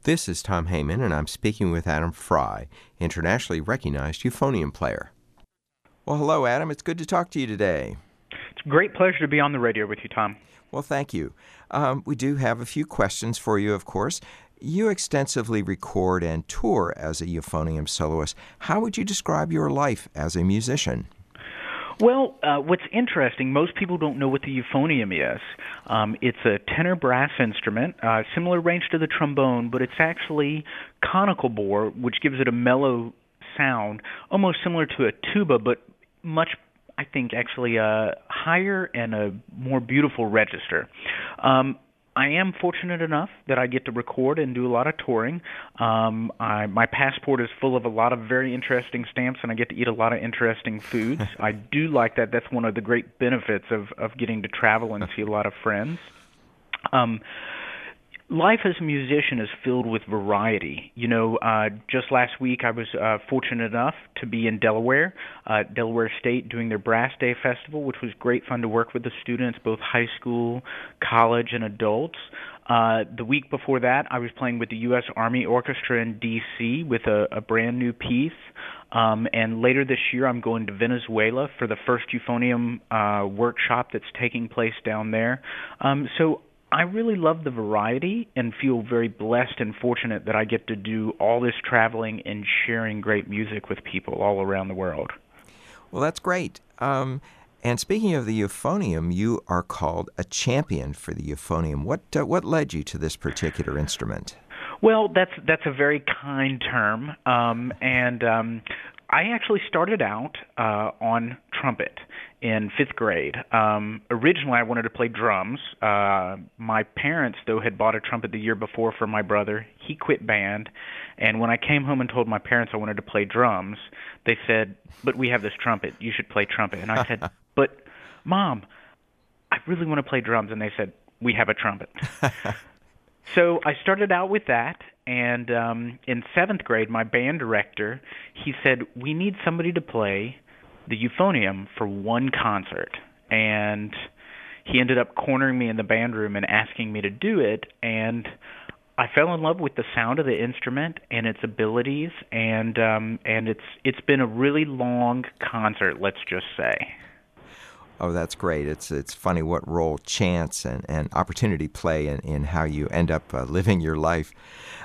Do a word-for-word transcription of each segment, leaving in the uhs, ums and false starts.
This is Tom Heyman, and I'm speaking with Adam Fry, internationally recognized euphonium player. Well, hello, Adam. It's good to talk to you today. It's a great pleasure to be on the radio with you, Tom. Well, thank you. Um, we do have a few questions for you, of course. You extensively record and tour as a euphonium soloist. How would you describe your life as a musician? Well, uh, what's interesting, most people don't know what the euphonium is. Um, it's a tenor brass instrument, uh, similar range to the trombone, but it's actually conical bore, which gives it a mellow sound, almost similar to a tuba, but much, I think, actually uh, higher and a more beautiful register. Um, I am fortunate enough that I get to record and do a lot of touring. Um, I, my passport is full of a lot of very interesting stamps, and I get to eat a lot of interesting foods. I do like that. That's one of the great benefits of, of getting to travel and see a lot of friends. Um, life as a musician is filled with variety. You know, uh, just last week I was uh, fortunate enough to be in Delaware, uh, Delaware State, doing their Brass Day Festival, which was great fun to work with the students, both high school, college, and adults. Uh, the week before that, I was playing with the U S Army Orchestra in D C with a, a brand new piece. Um, and later this year, I'm going to Venezuela for the first euphonium uh, workshop that's taking place down there. Um, so I really love the variety and feel very blessed and fortunate that I get to do all this traveling and sharing great music with people all around the world. Well, that's great. Um, and speaking of the euphonium, you are called a champion for the euphonium. What uh, what led you to this particular instrument? Well, that's that's a very kind term, um, and um, I actually started out uh, on trumpet in fifth grade. Um, originally, I wanted to play drums. Uh, my parents, though, had bought a trumpet the year before for my brother. He quit band, and when I came home and told my parents I wanted to play drums, they said, "But we have this trumpet. You should play trumpet." And I said, "But, Mom, I really want to play drums." And they said, "We have a trumpet." So I started out with that, and um, in seventh grade, my band director, he said, "We need somebody to play the euphonium for one concert." And he ended up cornering me in the band room and asking me to do it, and I fell in love with the sound of the instrument and its abilities, and um, and it's it's been a really long concert, let's just say. Oh, that's great. It's it's funny what role chance and, and opportunity play in, in how you end up uh, living your life.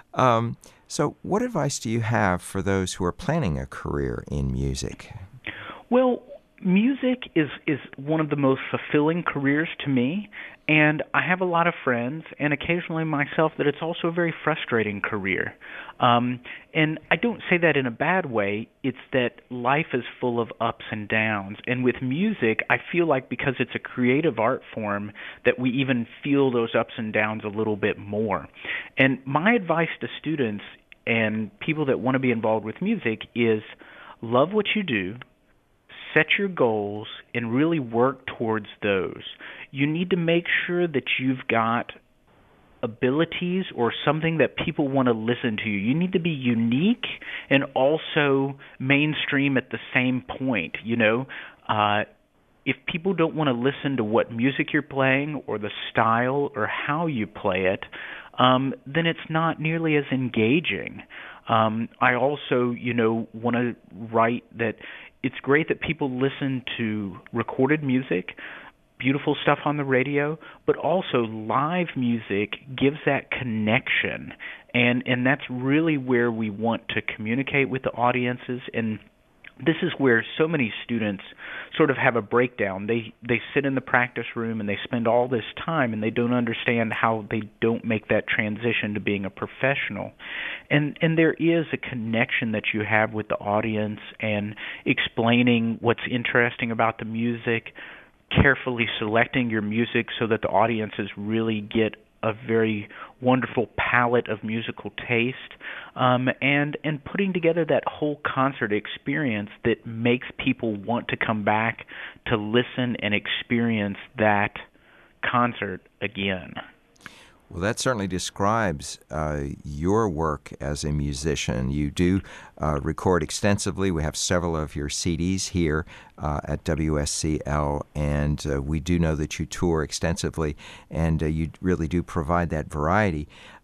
Um, so what advice do you have for those who are planning a career in music? Well, music is, is one of the most fulfilling careers to me, and I have a lot of friends, and occasionally myself, that it's also a very frustrating career. Um, and I don't say that in a bad way. It's that life is full of ups and downs. And with music, I feel like because it's a creative art form, that we even feel those ups and downs a little bit more. And my advice to students and people that want to be involved with music is love what you do, set your goals, and really work towards those. You need to make sure that you've got abilities or something that people want to listen to you. You need to be unique and also mainstream at the same point. You know, uh, if people don't want to listen to what music you're playing or the style or how you play it, um, then it's not nearly as engaging. Um, I also, you know, want to write that it's great that people listen to recorded music, beautiful stuff on the radio, but also live music gives that connection, and and that's really where we want to communicate with the audiences. And this is where so many students sort of have a breakdown. They they sit in the practice room and they spend all this time and they don't understand how they don't make that transition to being a professional. And and there is a connection that you have with the audience, and explaining what's interesting about the music, carefully selecting your music so that the audiences really get a very wonderful palette of musical taste, um, and and putting together that whole concert experience that makes people want to come back to listen and experience that concert again. Well, that certainly describes uh, your work as a musician. You do uh, record extensively. We have several of your C Ds here uh, at W S C L, and uh, we do know that you tour extensively, and uh, you really do provide that variety.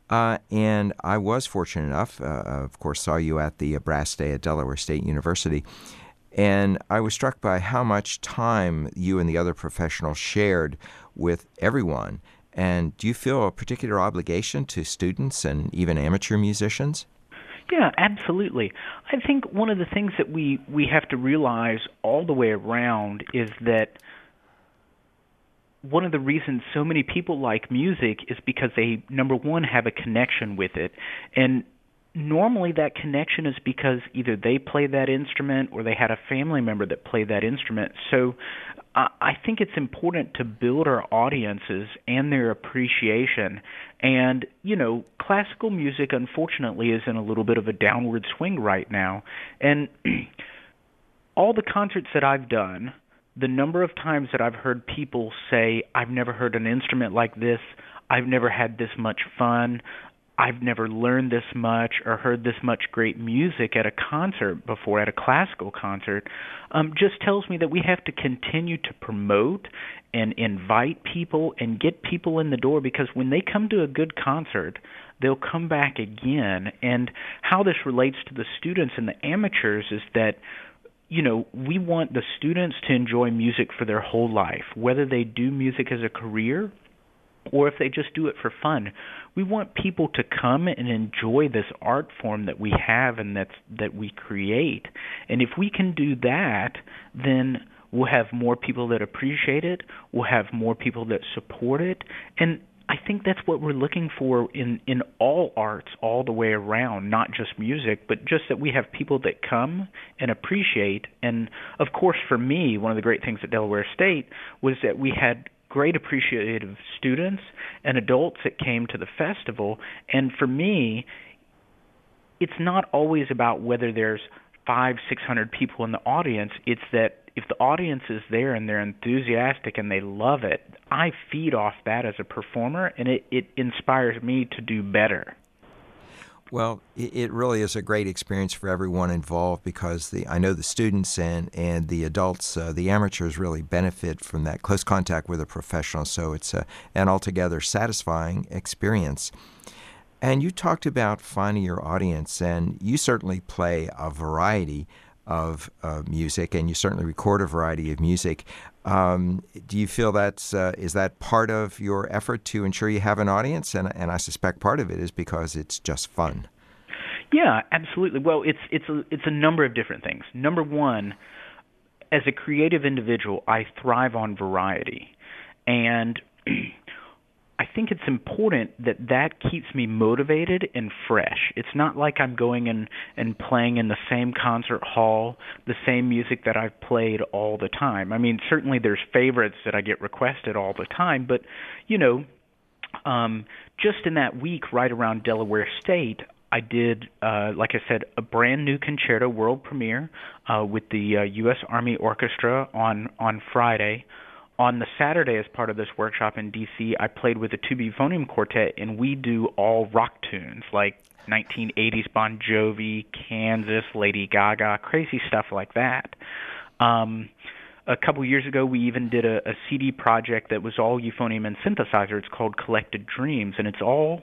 Uh, and I was fortunate enough, uh, of course, saw you at the uh, Brass Day at Delaware State University. And I was struck by how much time you and the other professionals shared with everyone. And do you feel a particular obligation to students and even amateur musicians? Yeah, absolutely. I think one of the things that we, we have to realize all the way around is that one of the reasons so many people like music is because they, number one, have a connection with it. And normally that connection is because either they play that instrument or they had a family member that played that instrument. So uh, I think it's important to build our audiences and their appreciation. And, you know, classical music, unfortunately, is in a little bit of a downward swing right now. And all the concerts that I've done, the number of times that I've heard people say, I've never heard an instrument like this, I've never had this much fun, I've never learned this much or heard this much great music at a concert before, at a classical concert, um, just tells me that we have to continue to promote and invite people and get people in the door, because when they come to a good concert, they'll come back again. And how this relates to the students and the amateurs is that, you know, we want the students to enjoy music for their whole life, whether they do music as a career or if they just do it for fun. We want people to come and enjoy this art form that we have and that's, that we create. And if we can do that, then we'll have more people that appreciate it, we'll have more people that support it, and I think that's what we're looking for in, in all arts all the way around, not just music, but just that we have people that come and appreciate. And, of course, for me, one of the great things at Delaware State was that we had great appreciative students and adults that came to the festival. And for me, it's not always about whether there's five, six hundred people in the audience. It's that if the audience is there and they're enthusiastic and they love it, I feed off that as a performer, and it, it inspires me to do better. Well, it really is a great experience for everyone involved, because the I know the students and, and the adults, uh, the amateurs, really benefit from that close contact with a professional. So it's a, an altogether satisfying experience. And you talked about finding your audience, and you certainly play a variety of uh, music, and you certainly record a variety of music. Um, do you feel that's uh, is that part of your effort to ensure you have an audience? And and I suspect part of it is because it's just fun. Yeah, absolutely. Well, it's it's a, it's a number of different things. Number one, as a creative individual, I thrive on variety, and I think it's important that that keeps me motivated and fresh. It's not like I'm going and, and playing in the same concert hall, the same music that I've played all the time. I mean, certainly there's favorites that I get requested all the time, but, you know, um, just in that week right around Delaware State, I did, uh, like I said, a brand new concerto world premiere uh, with the uh, U S Army Orchestra on, on Friday. On the Saturday, as part of this workshop in D C, I played with the Tuba Euphonium Quartet, and we do all rock tunes like nineteen eighties Bon Jovi, Kansas, Lady Gaga, crazy stuff like that. Um, a couple years ago, we even did a, a C D project that was all euphonium and synthesizer. It's called Collected Dreams, and it's all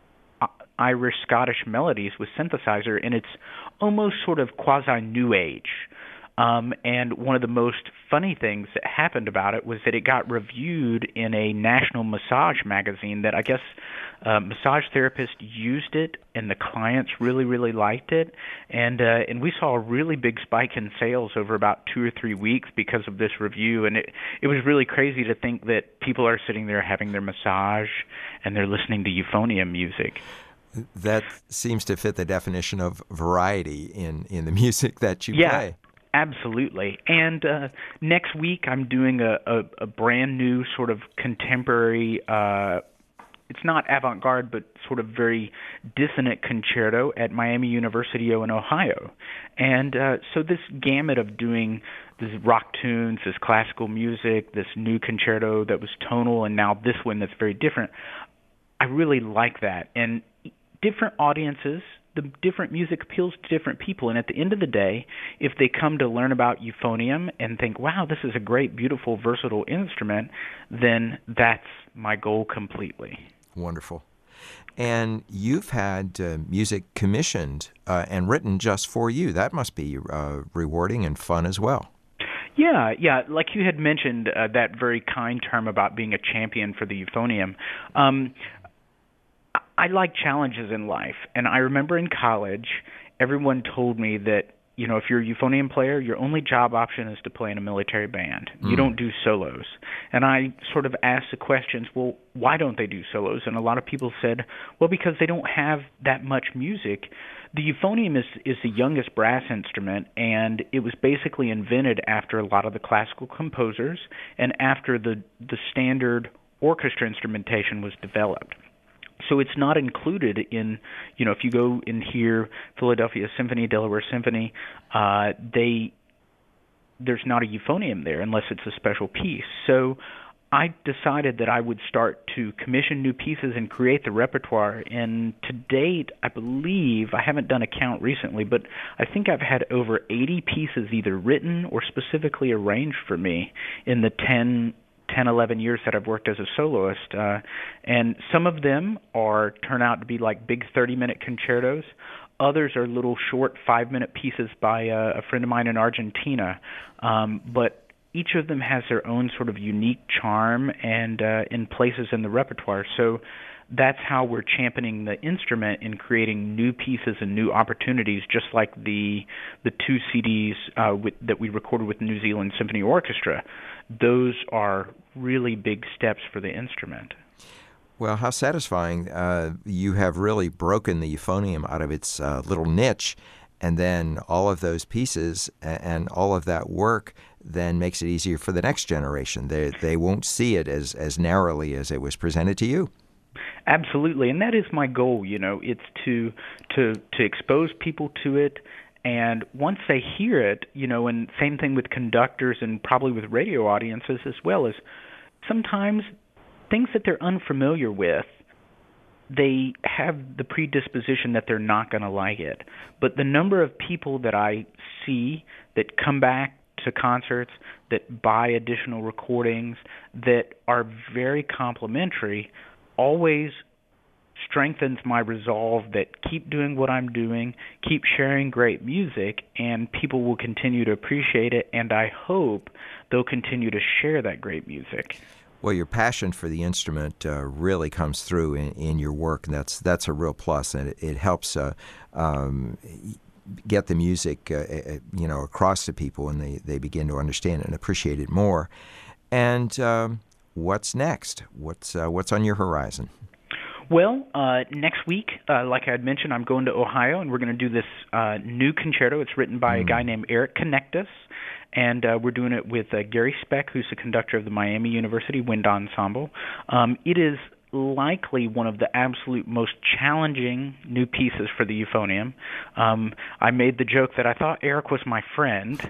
Irish, Scottish melodies with synthesizer, and it's almost sort of quasi-new age. Um, and one of the most funny things that happened about it was that it got reviewed in a national massage magazine that I guess uh, massage therapists used it, and the clients really, really liked it. And uh, and we saw a really big spike in sales over about two or three weeks because of this review. And it, it was really crazy to think that people are sitting there having their massage and they're listening to euphonium music. That seems to fit the definition of variety in, in the music that you yeah. play. Absolutely. And uh, next week I'm doing a, a, a brand new sort of contemporary, uh, it's not avant-garde, but sort of very dissonant concerto at Miami University in Ohio. And uh, so this gamut of doing this rock tunes, this classical music, this new concerto that was tonal, and now this one that's very different, I really like that. And different audiences, the different music appeals to different people, and at the end of the day, if they come to learn about euphonium and think, wow, this is a great, beautiful, versatile instrument, then that's my goal completely. Wonderful. And you've had uh, music commissioned uh, and written just for you. That must be uh, rewarding and fun as well. Yeah, yeah. Like you had mentioned, uh, that very kind term about being a champion for the euphonium. Um, I like challenges in life, and I remember in college, everyone told me that, you know, if you're a euphonium player, your only job option is to play in a military band. You Mm. don't do solos. And I sort of asked the questions, well, why don't they do solos? And a lot of people said, well, because they don't have that much music. The euphonium is is the youngest brass instrument, and it was basically invented after a lot of the classical composers and after the the standard orchestra instrumentation was developed. So it's not included in, you know, if you go and hear Philadelphia Symphony, Delaware Symphony, uh, they there's not a euphonium there unless it's a special piece. So I decided that I would start to commission new pieces and create the repertoire. And to date, I believe, I haven't done a count recently, but I think I've had over eighty pieces either written or specifically arranged for me in the ten ten, eleven years that I've worked as a soloist. Uh, and some of them are turn out to be like big thirty-minute concertos. Others are little short five-minute pieces by uh, a friend of mine in Argentina. Um, but each of them has their own sort of unique charm and uh, in places in the repertoire. So that's how we're championing the instrument in creating new pieces and new opportunities, just like the the two C Ds uh, with, that we recorded with the New Zealand Symphony Orchestra. Those are really big steps for the instrument. Well, how satisfying. Uh, you have really broken the euphonium out of its uh, little niche, and then all of those pieces and all of that work then makes it easier for the next generation. They they won't see it as, as narrowly as it was presented to you. Absolutely, and that is my goal. You know, it's to to to expose people to it, and once they hear it, you know, and same thing with conductors and probably with radio audiences as well, is sometimes things that they're unfamiliar with, they have the predisposition that they're not going to like it. But the number of people that I see that come back to concerts, that buy additional recordings, that are very complimentary, always strengthens my resolve that keep doing what I'm doing, keep sharing great music, and people will continue to appreciate it, and I hope they'll continue to share that great music. Well, your passion for the instrument uh, really comes through in, in your work, and that's that's a real plus, and it, it helps uh, um, get the music, uh, you know, across to people, and they, they begin to understand it and appreciate it more. And um, what's next? What's uh, what's on your horizon? Well, uh, next week, uh, like I had mentioned, I'm going to Ohio, and we're going to do this uh, new concerto. It's written by mm. a guy named Eric Connectus, and uh, we're doing it with uh, Gary Speck, who's the conductor of the Miami University Wind Ensemble. Um, it is likely one of the absolute most challenging new pieces for the euphonium. Um, I made the joke that I thought Eric was my friend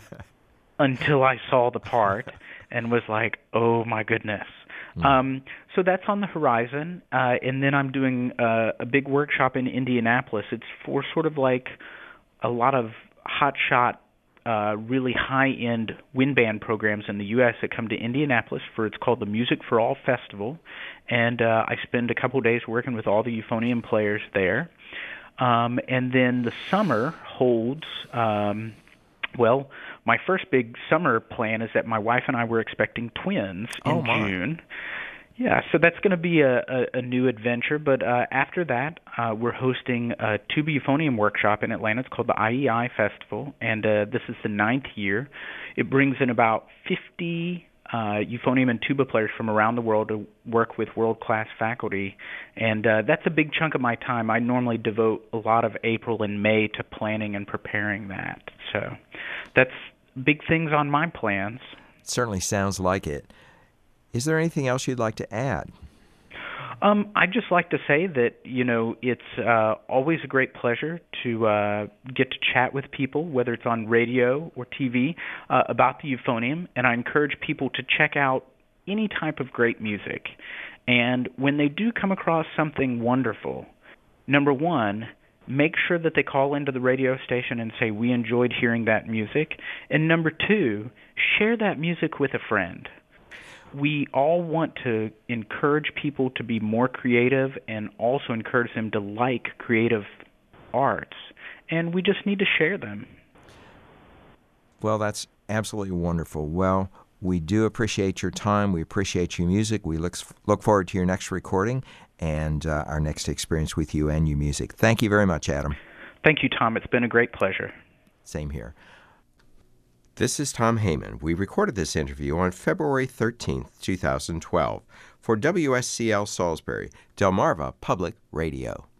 until I saw the part and was like, oh, my goodness. Mm. Um, so that's on the horizon, uh, and then I'm doing uh, a big workshop in Indianapolis. It's for sort of like a lot of hotshot, uh, really high-end wind band programs in the U S that come to Indianapolis for, it's called the Music for All Festival, and uh, I spend a couple of days working with all the euphonium players there. Um, and then the summer holds, um, well, my first big summer plan is that my wife and I were expecting twins in oh, my. June. Yeah, so that's going to be a, a, a new adventure. But uh, after that, uh, we're hosting a tuba euphonium workshop in Atlanta. It's called the I E I Festival, and uh, this is the ninth year. It brings in about fifty uh, euphonium and tuba players from around the world to work with world-class faculty, and uh, that's a big chunk of my time. I normally devote a lot of April and May to planning and preparing that. So that's big things on my plans. It certainly sounds like it. Is there anything else you'd like to add? Um, I'd just like to say that, you know, it's uh, always a great pleasure to uh, get to chat with people, whether it's on radio or T V, uh, about the euphonium, and I encourage people to check out any type of great music. And when they do come across something wonderful, number one, make sure that they call into the radio station and say, we enjoyed hearing that music. And number two, share that music with a friend. we all want to encourage people to be more creative and also encourage them to like creative arts, and we just need to share them. Well, that's absolutely wonderful. Well, we do appreciate your time. We appreciate your music. We look, look forward to your next recording and uh, our next experience with you and your music. Thank you very much, Adam. Thank you, Tom. It's been a great pleasure. Same here. This is Tom Heyman. We recorded this interview on February thirteenth, two thousand twelve for W S C L Salisbury, Delmarva Public Radio.